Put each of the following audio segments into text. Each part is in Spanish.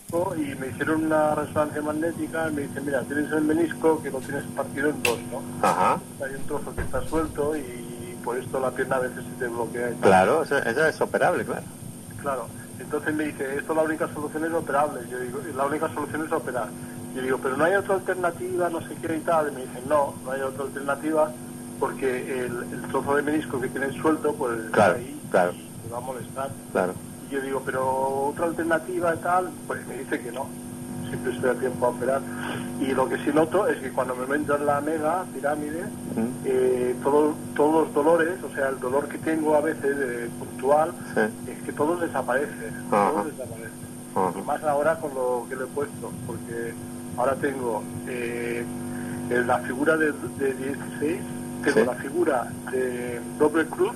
menisco y me hicieron una resonancia magnética y me dicen, mira, tienes el menisco que lo tienes partido en dos, ¿no? Ajá. Hay un trozo que está suelto y por esto la pierna a veces se te bloquea y tal. Claro, eso es operable, claro. Claro, entonces me dice, esto la única solución es operable. Yo digo, la única solución es operar. Yo digo, pero no hay otra alternativa, no sé qué y tal. Y me dicen, no hay otra alternativa porque el trozo de menisco que tienes suelto, pues Claro, ahí claro. te va a molestar. Claro. Y yo digo, pero otra alternativa y tal, pues me dice que no. Siempre estoy a tiempo a operar. Y lo que sí noto es que cuando me meto en la mega pirámide, todos los dolores, o sea, el dolor que tengo a veces puntual, es que todo desaparece. Todo desaparece. Y más ahora con lo que le he puesto, porque ahora tengo la figura de 16, tengo la figura de doble cruz,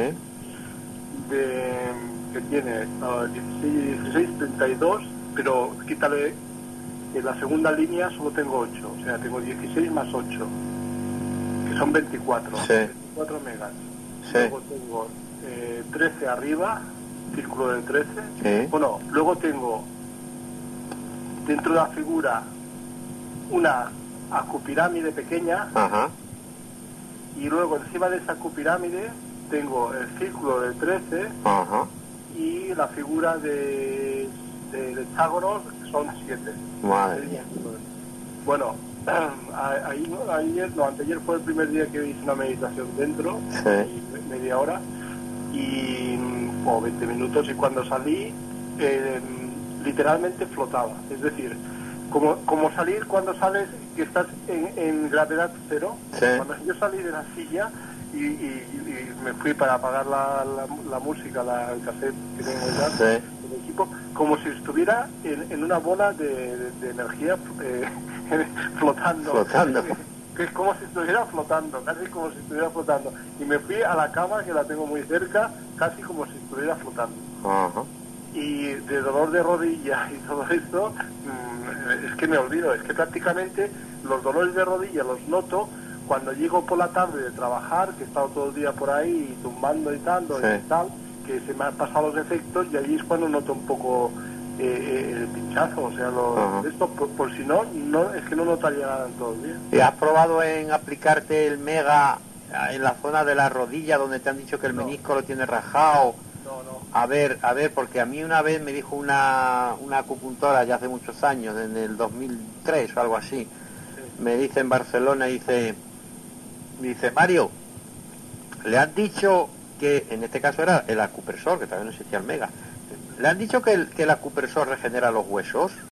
que tiene 16, 32, pero quítale, en la segunda línea solo tengo 8, o sea, tengo 16 más 8, que son 24, 24 megas. Luego tengo 13 arriba, círculo de 13. Bueno, luego tengo dentro de la figura una acupirámide pequeña. Ajá. Y luego encima de esa acupirámide tengo el círculo de 13. Ajá. Y la figura de hexágonos, que son 7. Madre mía. Bueno, anteayer fue el primer día que hice una meditación dentro, media hora, o 20 minutos, y cuando salí, literalmente flotaba. Es decir, como salir cuando sales, que estás en gravedad cero. Cuando yo salí de la silla, y me fui para apagar la música, el cassette que tengo ya, el equipo, como si estuviera en una bola de energía flotando. Que es como si estuviera flotando, casi como si estuviera flotando. Y me fui a la cama, que la tengo muy cerca, casi como si estuviera flotando. Y de dolor de rodilla y todo esto, es que me olvido, es que prácticamente los dolores de rodilla los noto cuando llego por la tarde de trabajar, que he estado todo el día por ahí tumbando y tal, que se me han pasado los efectos, y ahí es cuando noto un poco el pinchazo, o sea, esto por si no, es que no notaría nada en todo el día. ¿Y has probado en aplicarte el mega en la zona de la rodilla donde te han dicho que el menisco lo tiene rajado? No. A ver, porque a mí una vez me dijo una acupuntora ya hace muchos años, en el 2003 o algo así, me dice en Barcelona, dice, Mario, le han dicho que, en este caso era el acupresor, que también no existía el mega, le han dicho que el acupresor regenera los huesos.